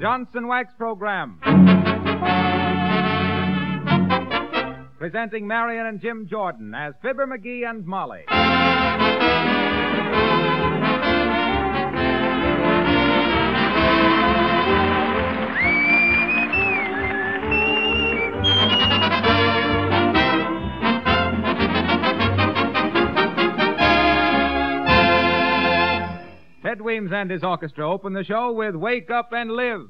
Johnson Wax Program. Presenting Marion and Jim Jordan as Fibber McGee and Molly. Ted Weems and his orchestra open the show with Wake Up and Live.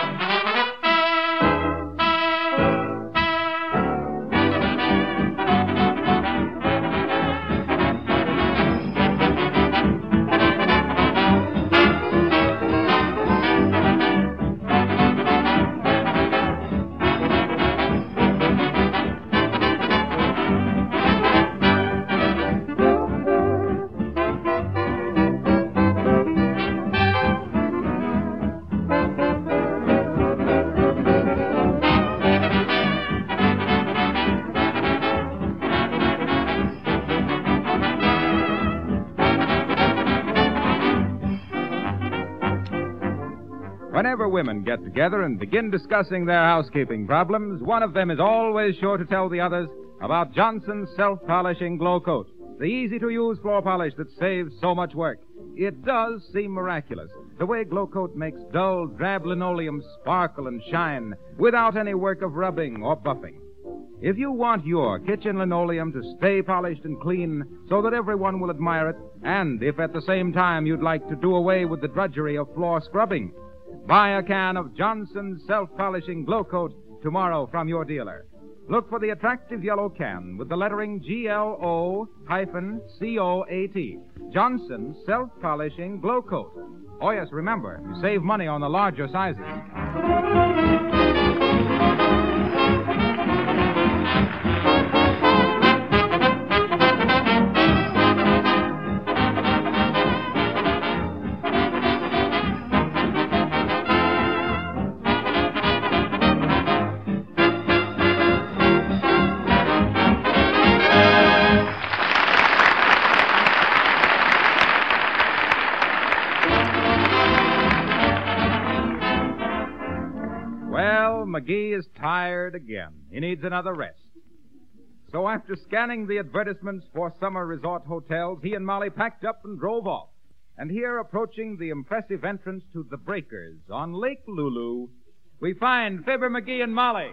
Whenever women get together and begin discussing their housekeeping problems, one of them is always sure to tell the others about Johnson's self-polishing Glow Coat, the easy-to-use floor polish that saves so much work. It does seem miraculous, the way Glow Coat makes dull, drab linoleum sparkle and shine without any work of rubbing or buffing. If you want your kitchen linoleum to stay polished and clean so that everyone will admire it, and if at the same time you'd like to do away with the drudgery of floor scrubbing, buy a can of Johnson's self-polishing Glow Coat tomorrow from your dealer. Look for the attractive yellow can with the lettering GLO-COAT. Johnson's self-polishing Glow Coat. Oh, yes, remember, you save money on the larger sizes. McGee is tired again. He needs another rest. So after scanning the advertisements for summer resort hotels, he and Molly packed up and drove off. And here, approaching the impressive entrance to the Breakers on Lake Lulu, we find Fibber McGee and Molly.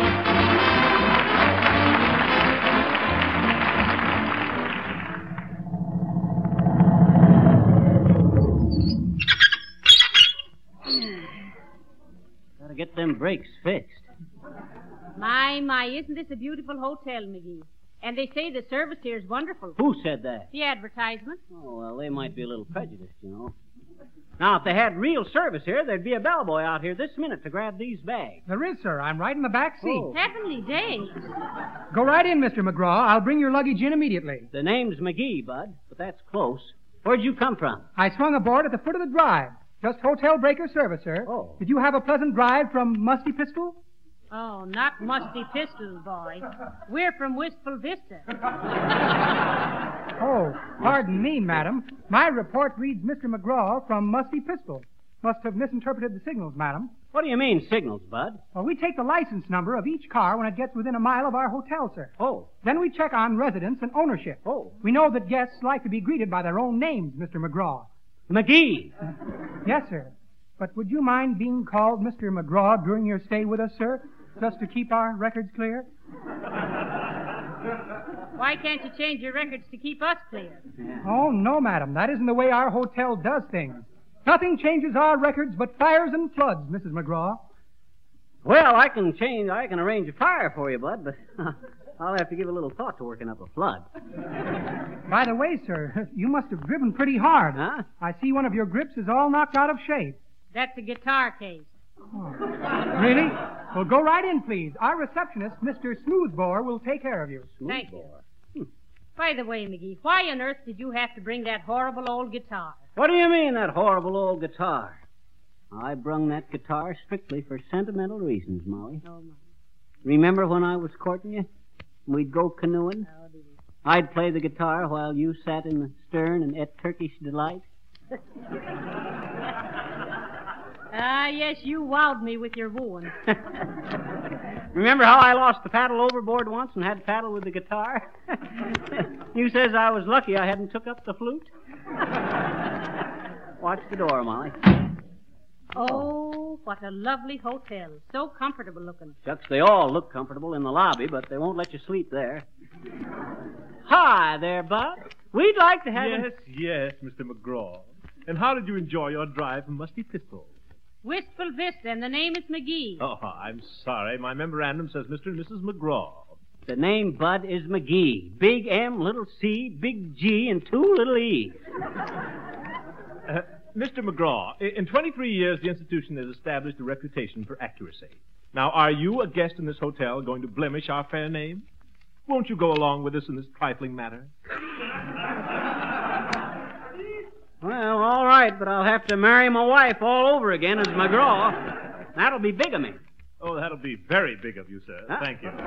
Get them brakes fixed. My, isn't this a beautiful hotel, McGee? And they say the service here is wonderful. Who said that? The advertisement. Oh, well, they might be a little prejudiced, you know. Now, if they had real service here, there'd be a bellboy out here this minute to grab these bags. There is, sir. I'm right in the back seat. Oh. Heavenly days. Go right in, Mr. McGraw. I'll bring your luggage in immediately. The name's McGee, Bud, but that's close. Where'd you come from? I swung aboard at the foot of the drive. Just hotel breaker service, sir. Oh. Did you have a pleasant drive from Musty Pistol? Oh, not Musty Pistols, boy. We're from Wistful Vista. Oh, pardon me, madam. My report reads Mr. McGraw from Musty Pistol. Must have misinterpreted the signals, madam. What do you mean, signals, Bud? Well, we take the license number of each car when it gets within a mile of our hotel, sir. Oh. Then we check on residence and ownership. Oh. We know that guests like to be greeted by their own names, Mr. McGraw. McGee. Yes, sir. But would you mind being called Mr. McGraw during your stay with us, sir? Just to keep our records clear? Why can't you change your records to keep us clear? Yeah. Oh, no, madam. That isn't the way our hotel does things. Nothing changes our records but fires and floods, Mrs. McGraw. Well, I can arrange a fire for you, Bud, but I'll have to give a little thought to working up a flood. By the way, sir, you must have driven pretty hard. Huh? I see one of your grips is all knocked out of shape. That's a guitar case. Oh. Really? Well, go right in, please. Our receptionist, Mr. Smoothbore, will take care of you. Thank you. By the way, McGee, why on earth did you have to bring that horrible old guitar? What do you mean, that horrible old guitar? I brung that guitar strictly for sentimental reasons, Molly. Oh, my. Remember when I was courting you? We'd go canoeing. Oh, dear. I'd play the guitar while you sat in the stern and ate Turkish delight. Ah, yes, you wowed me with your wooing. Remember how I lost the paddle overboard once and had to paddle with the guitar? You says I was lucky I hadn't took up the flute. Watch the door, Molly. Oh, what a lovely hotel. So comfortable looking. Shucks, they all look comfortable in the lobby, but they won't let you sleep there. Hi there, Bud. We'd like to have Yes, Mr. McGraw. And how did you enjoy your drive from Musty Pistol? Wistful Vista, and the name is McGee. Oh, I'm sorry. My memorandum says Mr. and Mrs. McGraw. The name, Bud, is McGee. Big M, little C, big G, and 2 little E's. Mr. McGraw, in 23 years, the institution has established a reputation for accuracy. Now, are you, a guest in this hotel, going to blemish our fair name? Won't you go along with us in this trifling matter? Well, all right, but I'll have to marry my wife all over again as McGraw. That'll be bigamy. Oh, that'll be very big of you, sir. Huh? Thank you.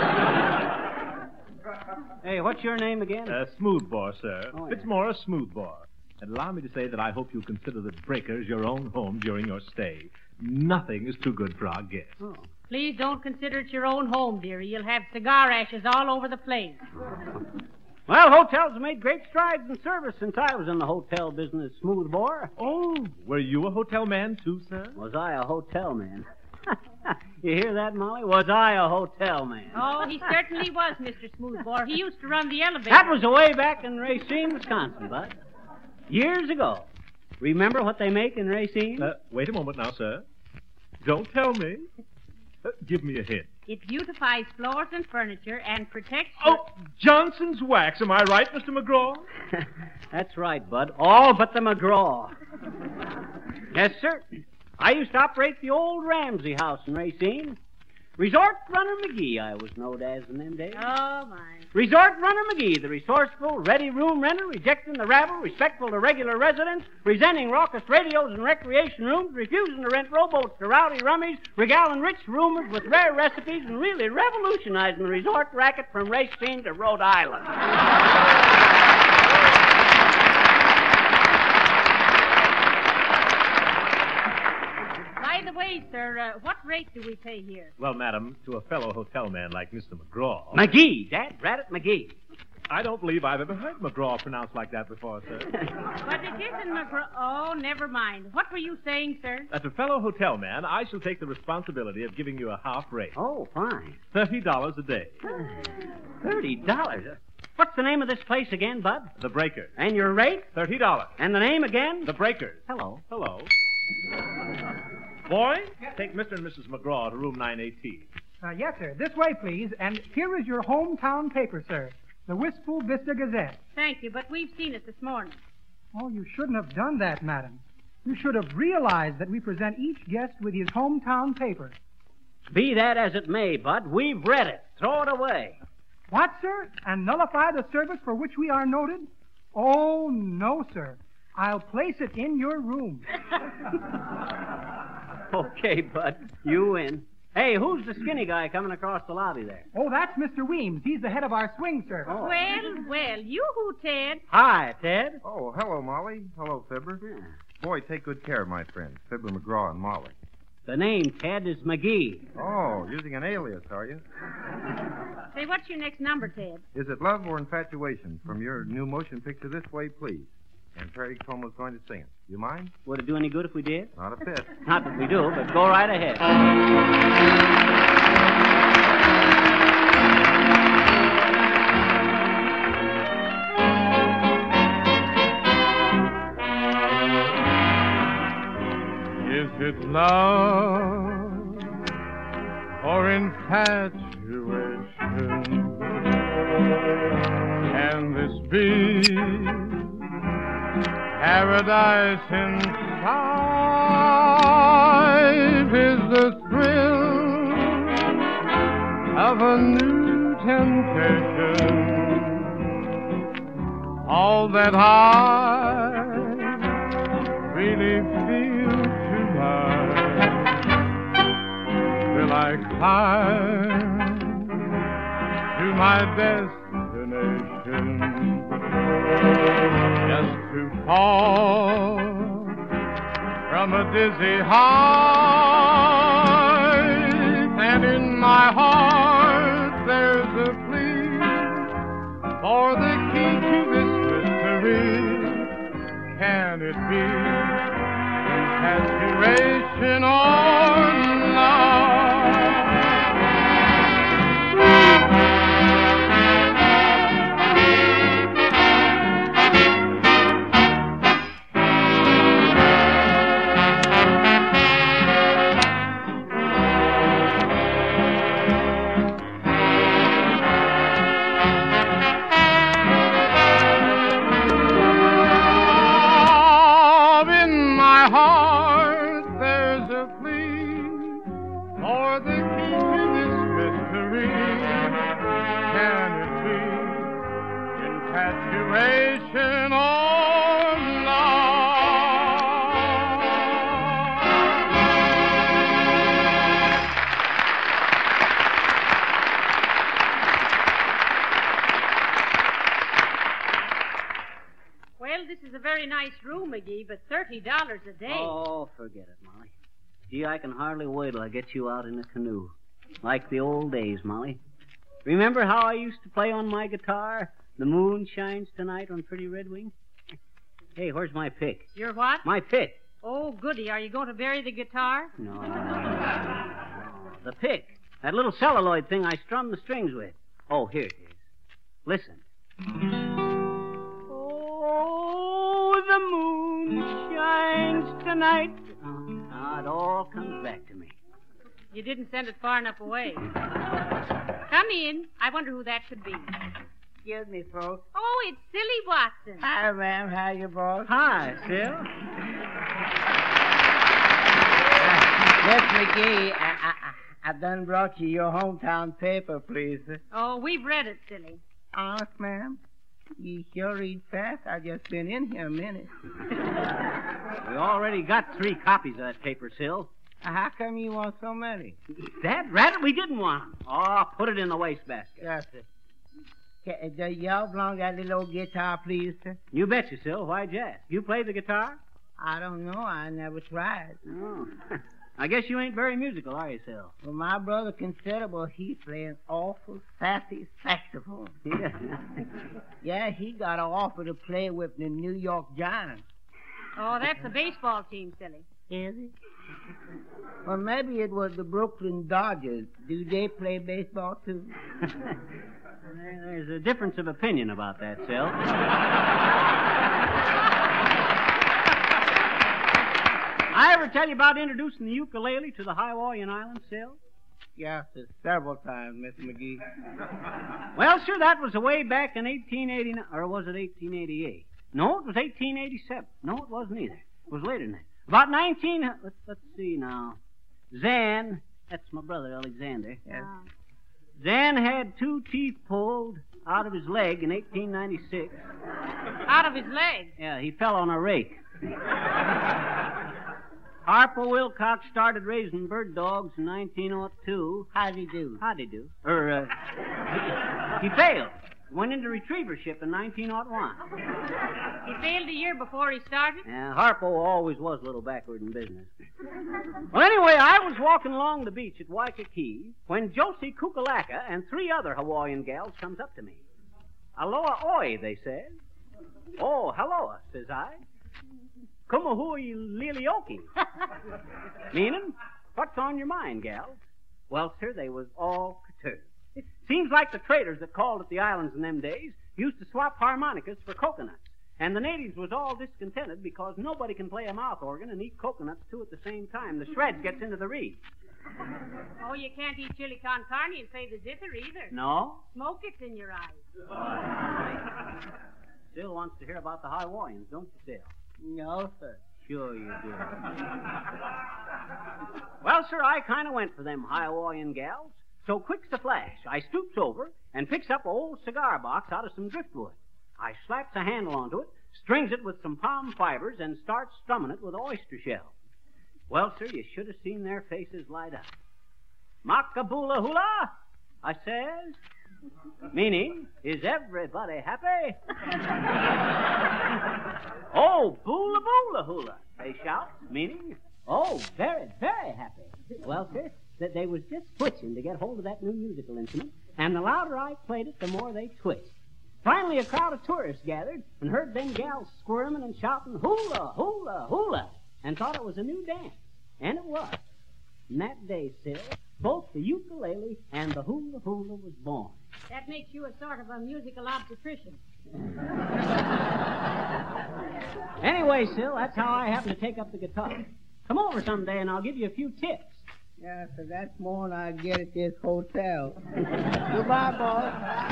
Hey, what's your name again? Smoothbore, sir. Oh, yeah. Fitzmore Smoothbore. And allow me to say that I hope you'll consider the Breakers your own home during your stay. Nothing is too good for our guests. Oh. Please don't consider it your own home, dearie. You'll have cigar ashes all over the place. Well, hotels have made great strides in service since I was in the hotel business, Smoothbore. Oh, were you a hotel man too, sir? Was I a hotel man? You hear that, Molly? Was I a hotel man? Oh, he certainly was, Mr. Smoothbore. He used to run the elevator. That was way back in Racine, Wisconsin, Bud. Years ago. Remember what they make in Racine? Wait a moment now, sir. Don't tell me. Give me a hint. It beautifies floors and furniture and protects... Oh, Johnson's Wax. Am I right, Mr. McGraw? That's right, Bud. All but the McGraw. Yes, sir. I used to operate the old Ramsey House in Racine. Resort Runner McGee, I was known as in them days. Oh, my. Resort Runner McGee, the resourceful, ready room renter, rejecting the rabble, respectful to regular residents, presenting raucous radios and recreation rooms, refusing to rent rowboats to rowdy rummies, regaling rich roomers with rare recipes, and really revolutionizing the resort racket from Racine to Rhode Island. By the way, sir, what rate do we pay here? Well, madam, to a fellow hotel man like Mr. McGraw... McGee, Dad, Braddock McGee. I don't believe I've ever heard McGraw pronounced like that before, sir. But it isn't McGraw. Oh, never mind. What were you saying, sir? As a fellow hotel man, I shall take the responsibility of giving you a half rate. Oh, fine. $30 a day. $30? What's the name of this place again, Bud? The Breakers. And your rate? $30. And the name again? The Breakers. Hello. Hello. Boy, take Mr. and Mrs. McGraw to room 918. Yes, sir. This way, please. And here is your hometown paper, sir. The Wistful Vista Gazette. Thank you, but we've seen it this morning. Oh, you shouldn't have done that, madam. You should have realized that we present each guest with his hometown paper. Be that as it may, Bud, we've read it. Throw it away. What, sir? And nullify the service for which we are noted? Oh, no, sir. I'll place it in your room. Okay, Bud. You win. Hey, who's the skinny guy coming across the lobby there? Oh, that's Mr. Weems. He's the head of our swing, sir. Oh. Well, you-hoo, Ted. Hi, Ted. Oh, hello, Molly. Hello, Fibber. Boy, take good care of my friends, Fibber McGraw and Molly. The name, Ted, is McGee. Oh, using an alias, are you? Say, what's your next number, Ted? Is it Love or Infatuation from your new motion picture This Way, Please? And Perry Como's going to sing it. You mind? Would it do any good if we did? Not a bit. Not that we do, but go right ahead. Is it love or infatuation? Can this be paradise inside? Is the thrill of a new temptation all that I really feel tonight? Will I climb to my destination just to fall from a dizzy height, and in my heart there's a plea for the key to this mystery. Can it be infatuation or love? Infatuation or Well, this is a very nice room, McGee, but $30 a day. Oh, forget it, Molly. Gee, I can hardly wait till I get you out in a canoe. Like the old days, Molly. Remember how I used to play on my guitar? The moon shines tonight on Pretty Red Wing. Hey, where's my pick? Your what? My pick. Oh, goody. Are you going to bury the guitar? No. The pick. That little celluloid thing I strum the strings with. Oh, here it is. Listen. Oh, the moon shines tonight. Now it all comes back to me. You didn't send it far enough away. Come in. I wonder who that could be. Excuse me, folks. Oh, it's Silly Watson. Hi, ma'am. How you, boss? Hi, Sil. Miss McGee, I done brought you your hometown paper, please. Oh, we've read it, Silly. Honest, ma'am? You sure read fast. I just been in here a minute. We already got 3 copies of that paper, Sil. How come you want so many? That rabbit, we didn't want 'em. Oh, put it in the wastebasket. Yes, sir. Do y'all belong that little old guitar, please, sir? You betcha, Sil. Why'd you ask? You play the guitar? I don't know. I never tried. Oh. I guess you ain't very musical, are you, Sil? Well, my brother Considerable, he playing awful sassy saxophone. Yeah. Yeah, he got an offer to play with the New York Giants. Oh, that's a baseball team, Silly. Is it? Well, maybe it was the Brooklyn Dodgers. Do they play baseball, too? There's a difference of opinion about that, Sil. I ever tell you about introducing the ukulele to the Hawaiian Islands, Sil? Yes, sir, several times, Miss McGee. Well, sir, that was way back in 1889, or was it 1888? No, it was 1887. No, it wasn't either. It was later than that. About 19... Let's see now. Zan, that's my brother, Alexander. Yes. Zan had 2 teeth pulled out of his leg in 1896. Out of his leg? Yeah, he fell on a rake. Harpo Wilcox started raising bird dogs in 1902. How'd he do? He failed. Went into retrievership in 1901. He failed a year before he started? Yeah, Harpo always was a little backward in business. Well, anyway, I was walking along the beach at Waikiki when Josie Kukalaka and 3 other Hawaiian gals comes up to me. Aloha oi, they said. Oh, hello, says I. Kumuhui lilioki. Meaning, what's on your mind, gals? Well, sir, they was all perturbed. Seems like the traders that called at the islands in them days used to swap harmonicas for coconuts. And the natives was all discontented because nobody can play a mouth organ and eat coconuts, too, at the same time. The shreds gets into the reeds. Oh, you can't eat chili con carne and play the zither either. No? Smoke gets in your eyes. Still wants to hear about the Hawaiians, don't you, Sil? No, sir. Sure you do. Well, sir, I kind of went for them Hawaiian gals. So quick's a flash, I stoops over and picks up an old cigar box out of some driftwood. I slaps a handle onto it, strings it with some palm fibers, and starts strumming it with oyster shell. Well, sir, you should have seen their faces light up. Makabula hula, I says. meaning, is everybody happy? Oh, boola boola hula, they shout, meaning, oh, very, very happy. Well, sir, that they was just twitching to get hold of that new musical instrument, and the louder I played it, the more they twitched. Finally, a crowd of tourists gathered and heard them gals squirming and shouting, hula, hula, hula, and thought it was a new dance. And it was. And that day, Sil, both the ukulele and the hula hula was born. That makes you a sort of a musical obstetrician. Anyway, Sil, that's how I happen to take up the guitar. Come over someday and I'll give you a few tips. Yeah, so that's more than I get at this hotel. Goodbye, boss.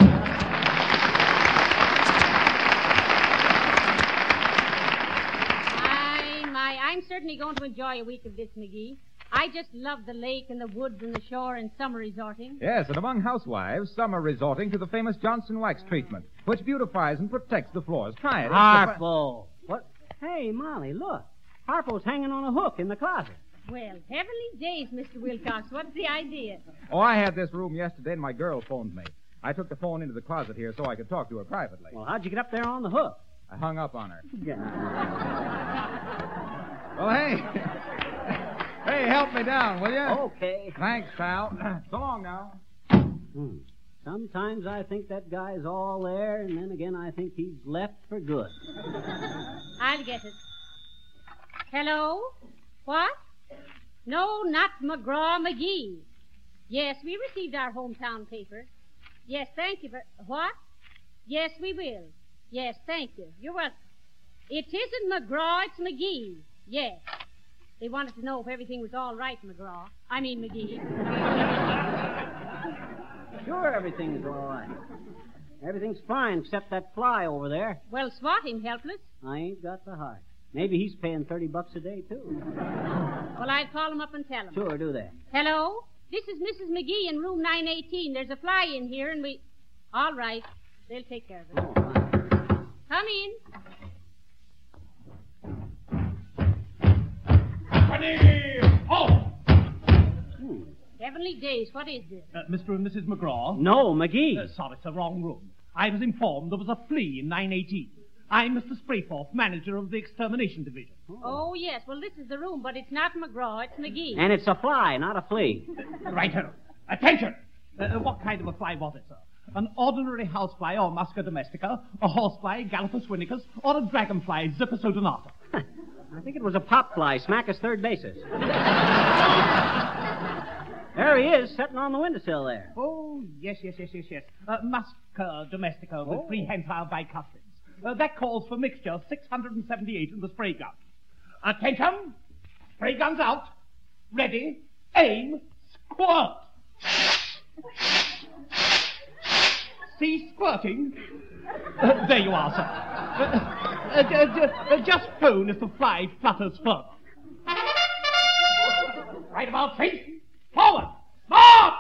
I'm certainly going to enjoy a week of this, McGee. I just love the lake and the woods and the shore and summer resorting. Yes, and among housewives, some are resorting to the famous Johnson wax treatment, which beautifies and protects the floors. Try it. Harpo. What? Hey, Molly, look. Harpo's hanging on a hook in the closet. Well, heavenly days, Mr. Wilcox. What's the idea? Oh, I had this room yesterday, and my girl phoned me. I took the phone into the closet here so I could talk to her privately. Well, how'd you get up there on the hook? I hung up on her. Yeah. Well, hey. Hey, help me down, will you? Okay. Thanks, pal. So long now. Sometimes I think that guy's all there, and then again I think he's left for good. I'll get it. Hello? What? No, not McGraw-McGee. Yes, we received our hometown paper. Yes, thank you. What? Yes, we will. Yes, thank you. You're welcome. It isn't McGraw, it's McGee. Yes. They wanted to know if everything was all right, McGee. Sure, everything's all right. Everything's fine except that fly over there. Well, swat him, helpless. I ain't got the heart. Maybe he's paying $30 a day, too. Well, I'd call him up and tell him. Sure, do that. Hello? This is Mrs. McGee in room 918. There's a fly in here, and we... All right. They'll take care of it. Oh, fine. Come in. Oh! Heavenly days, what is this? Mr. and Mrs. McGraw? No, McGee. Sorry, it's the wrong room. I was informed there was a flea in 918. I'm Mr. Sprayforth, manager of the extermination division. Oh, yes. Well, this is the room, but it's not McGraw, it's McGee. And it's a fly, not a flea. Righto. Attention! What kind of a fly was it, sir? An ordinary housefly or Musca domestica, a horsefly, Gallopus winnicus, or a dragonfly, Zipper sodonata? I think it was a pop fly, Smackus third basis. There he is, sitting on the windowsill there. Oh, yes. Musca domestica with prehensile bicuspids. That calls for mixture 678 in the spray gun. Attention! Spray guns out. Ready, aim, squirt. See squirting? There you are, sir. Just phone if the fly flutters further. Right about face. Forward. March!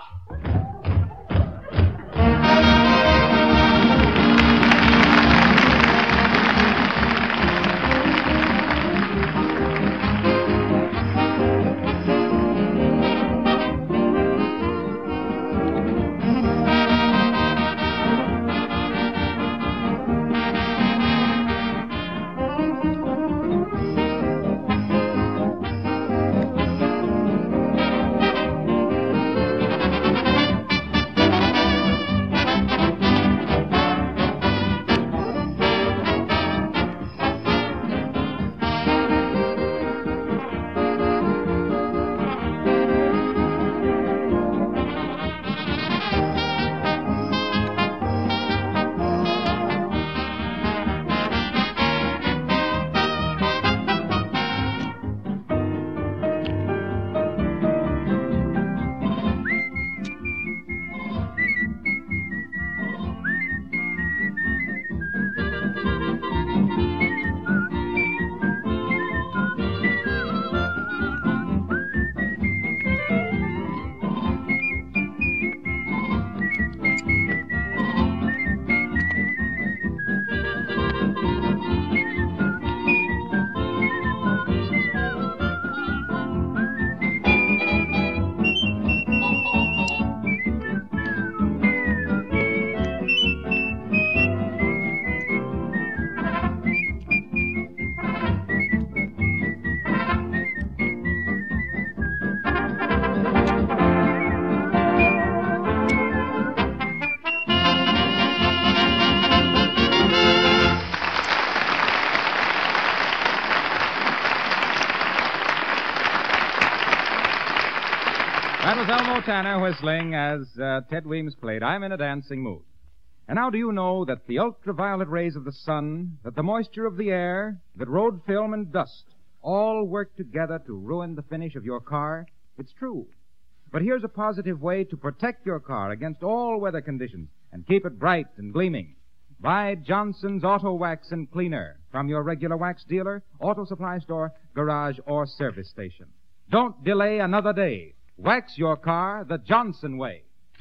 That was Elmo Tanner whistling as Ted Weems played I'm in a Dancing Mood. And now do you know that the ultraviolet rays of the sun, that the moisture of the air, that road film and dust all work together to ruin the finish of your car? It's true. But here's a positive way to protect your car against all weather conditions and keep it bright and gleaming. Buy Johnson's Auto Wax and Cleaner from your regular wax dealer, auto supply store, garage, or service station. Don't delay another day. Wax your car the Johnson way.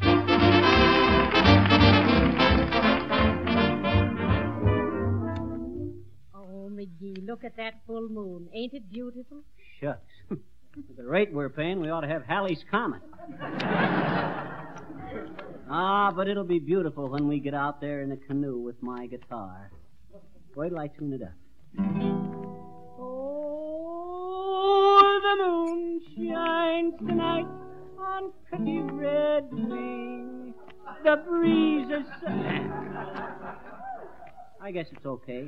Oh, McGee, look at that full moon. Ain't it beautiful? Shucks. At the rate we're paying, we ought to have Halley's Comet. But it'll be beautiful when we get out there in a canoe with my guitar. Wait till I tune it up. Oh, the moon shines tonight on pretty red wing. The breeze is... I guess it's okay.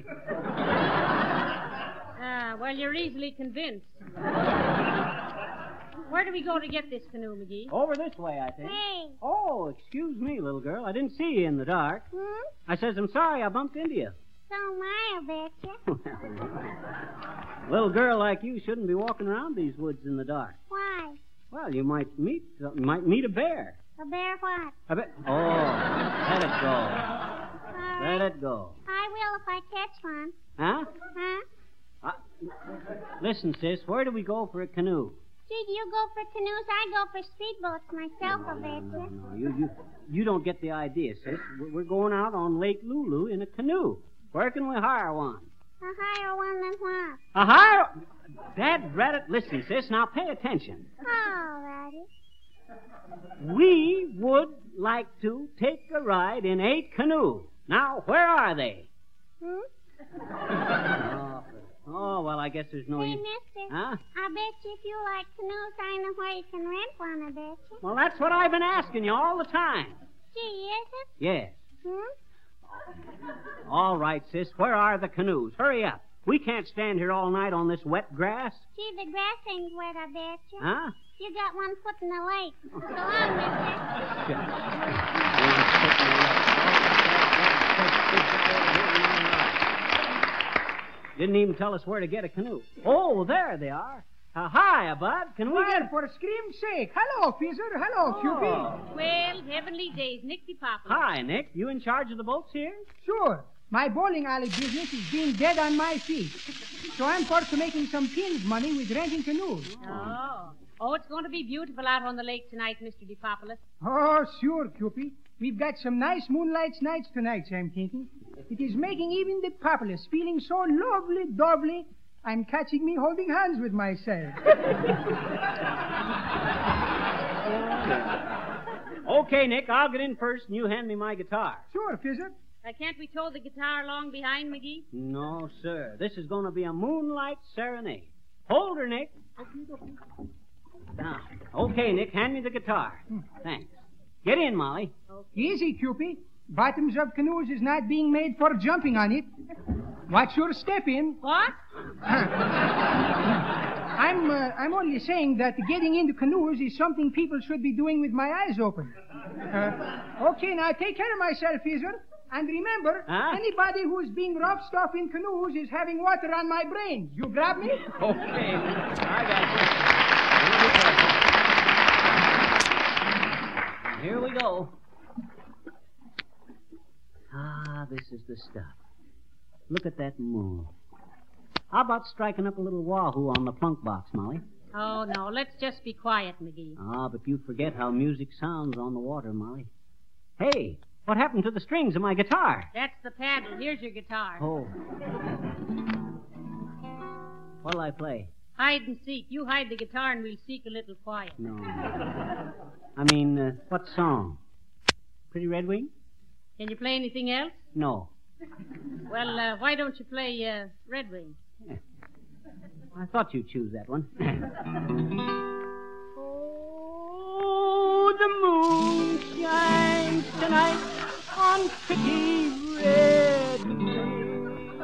Well, you're easily convinced. Where do we go to get this canoe, McGee? Over this way, I think. Hey. Oh, excuse me, little girl. I didn't see you in the dark. I says, I'm sorry I bumped into you. So am I betcha. Little girl like you shouldn't be walking around these woods in the dark. Why? Well, you might meet a bear. A bear what? A bear? Oh, let it go. Let it go. I will if I catch one. Huh? Huh? Listen, sis, where do we go for a canoe? Gee, you go for canoes, I go for speedboats myself, I betcha. No. You don't get the idea, sis. We're going out on Lake Lulu in a canoe. Where can we hire one? A higher one than what? A higher... Dad, Reddit, listen, sis, now pay attention. All righty. We would like to take a ride in a canoe. Now, where are they? Oh, well, I guess there's no... Hey, mister. Huh? I bet you if you like canoes, I know where you can rent one, I bet you. Well, that's what I've been asking you all the time. Gee, is it? Yes. All right, sis, where are the canoes? Hurry up. We can't stand here all night on this wet grass. Gee, the grass ain't wet, I bet you. Huh? You got one foot in the lake. So long, mister. Didn't even tell us where to get a canoe. Oh, there they are. Hiya, Bud. Can we get... For scream's sake. Hello, Fizzer. Hello, Cupid. Well, heavenly days, Nick DePapa. Hi, Nick. You in charge of the boats here? Sure. My bowling alley business is being dead on my feet. So I'm forced to making some pins money with renting canoes. Oh, it's going to be beautiful out on the lake tonight, Mr. DePopulis. Oh, sure, Cupid. We've got some nice moonlight nights tonight, I'm thinking. It is making even the populace feeling so lovely, dovely, I'm catching me holding hands with myself. Okay, Nick, I'll get in first and you hand me my guitar. Sure, Fizzer. Can't we tow the guitar along behind, McGee? No, sir. This is going to be a moonlight serenade. Hold her, Nick. Now, okay, Nick, hand me the guitar. Thanks. Get in, Molly. Okay. Easy, Cupid. Bottoms of canoes is not being made for jumping on it. Watch your step in. What? I'm only saying that getting into canoes is something people should be doing with my eyes open. Okay, now take care of myself, Fizzer. And remember, anybody who's being rough stuff in canoes is having water on my brain. You grab me? Okay. I got you. Here we go. This is the stuff. Look at that moon. How about striking up a little wahoo on the plunk box, Molly? Oh, no, let's just be quiet, McGee. But you forget how music sounds on the water, Molly. Hey, what happened to the strings of my guitar? That's the paddle. Here's your guitar. Oh. What'll I play? Hide and seek. You hide the guitar and we'll seek a little quiet. No. I mean, what song? Pretty Red Wing? Can you play anything else? No. Well, why don't you play Red Wing? Yeah. I thought you'd choose that one. Oh, the moon shines tonight on pretty Red Wing.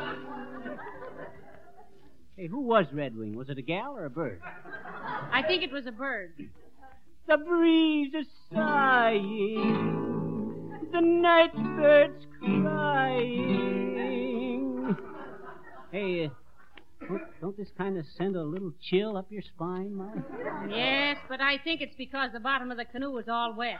Hey, who was Red Wing? Was it a gal or a bird? I think it was a bird. the breeze is sighing, the night bird's crying. Hey, don't this kind of send a little chill up your spine, Molly? Yes, but I think it's because the bottom of the canoe is all wet.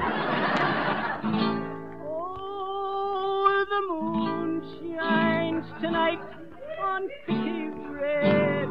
Oh, the moon shines tonight on pretty red.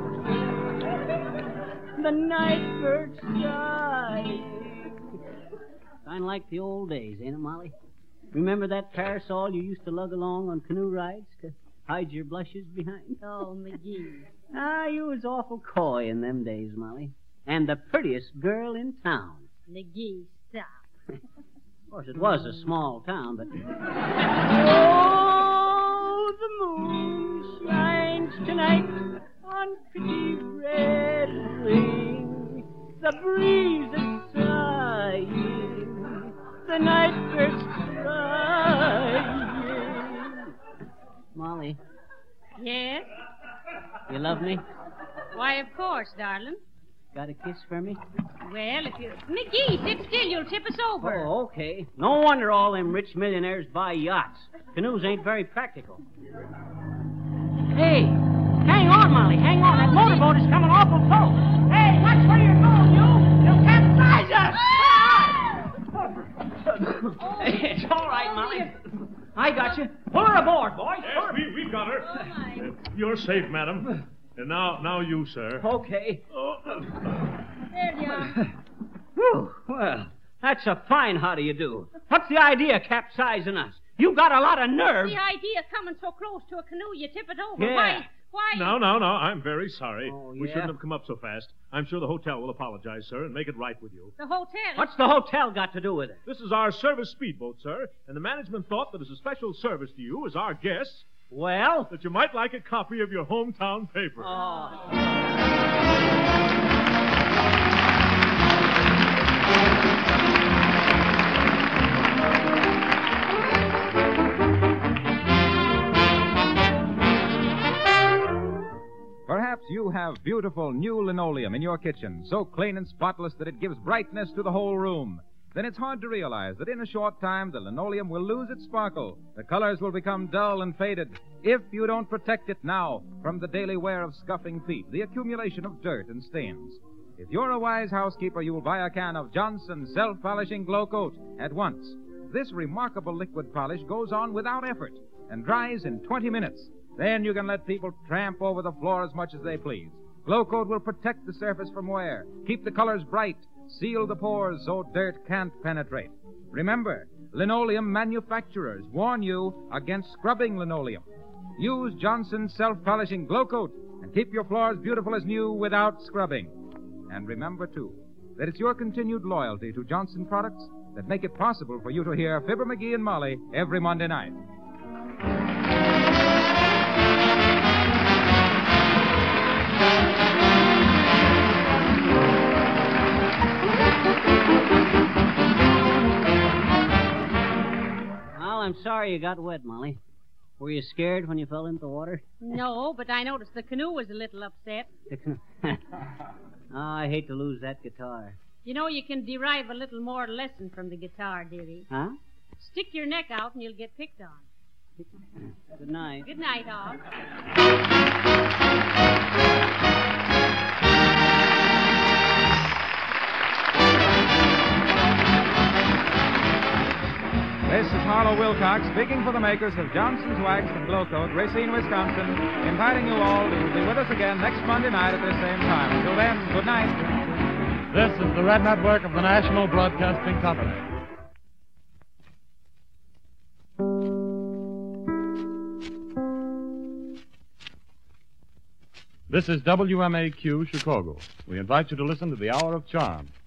The night bird's sighing. Kind of like the old days, ain't it, Molly? Remember that parasol you used to lug along on canoe rides to hide your blushes behind? Oh, McGee. Ah, you was awful coy in them days, Molly. And the prettiest girl in town. McGee, stop. Of course, it was a small town, but... Oh, the moon shines tonight on pretty red wing. The breeze is sighing, the night bird's crying. Molly. Yes? You love me? Why, of course, darling. Got a kiss for me? Well, if you... McGee, sit still. You'll tip us over. Oh, okay. No wonder all them rich millionaires buy yachts. Canoes ain't very practical. Hey, hang on, Molly. Hang on. That motorboat is coming awful close. Hey, watch where you're going, you. You'll capsize us. Hey, it's all right, Molly. I got you. Pull her aboard, boys. Yes, we've got her. Oh, my. You're safe, madam. And now you, sir. Okay. There you are. Whew. Well, that's a fine how do you do. What's the idea of capsizing us? You got a lot of nerve. The idea of coming so close to a canoe you tip it over. Yeah. Why? No. I'm very sorry. Oh, We yeah? shouldn't have come up so fast. I'm sure the hotel will apologize, sir, and make it right with you. The hotel. What's the hotel got to do with it? This is our service speedboat, sir, and the management thought that as a special service to you, as our guests, Well? that you might like a copy of your hometown paper. Oh. Perhaps you have beautiful new linoleum in your kitchen, so clean and spotless that it gives brightness to the whole room. Then it's hard to realize that in a short time the linoleum will lose its sparkle. The colors will become dull and faded if you don't protect it now from the daily wear of scuffing feet, the accumulation of dirt and stains. If you're a wise housekeeper, you'll buy a can of Johnson Self-Polishing Glow Coat at once. This remarkable liquid polish goes on without effort and dries in 20 minutes. Then you can let people tramp over the floor as much as they please. Glow Coat will protect the surface from wear, keep the colors bright, seal the pores so dirt can't penetrate. Remember, linoleum manufacturers warn you against scrubbing linoleum. Use Johnson Self-Polishing Glow Coat and keep your floors beautiful as new without scrubbing. And remember, too, that it's your continued loyalty to Johnson products that make it possible for you to hear Fibber McGee and Molly every Monday night. Well, I'm sorry you got wet, Molly. Were you scared when you fell into the water? No, but I noticed the canoe was a little upset. Oh, I hate to lose that guitar. You know, you can derive a little more lesson from the guitar, dearie. Huh? Stick your neck out and you'll get picked on. Good night. Good night, all. This is Harlow Wilcox speaking for the makers of Johnson's Wax and Glow Coat, Racine, Wisconsin, inviting you all to be with us again next Monday night at this same time. Until then, good night. This is the Red Network of the National Broadcasting Company. This is WMAQ Chicago. We invite you to listen to the Hour of Charm.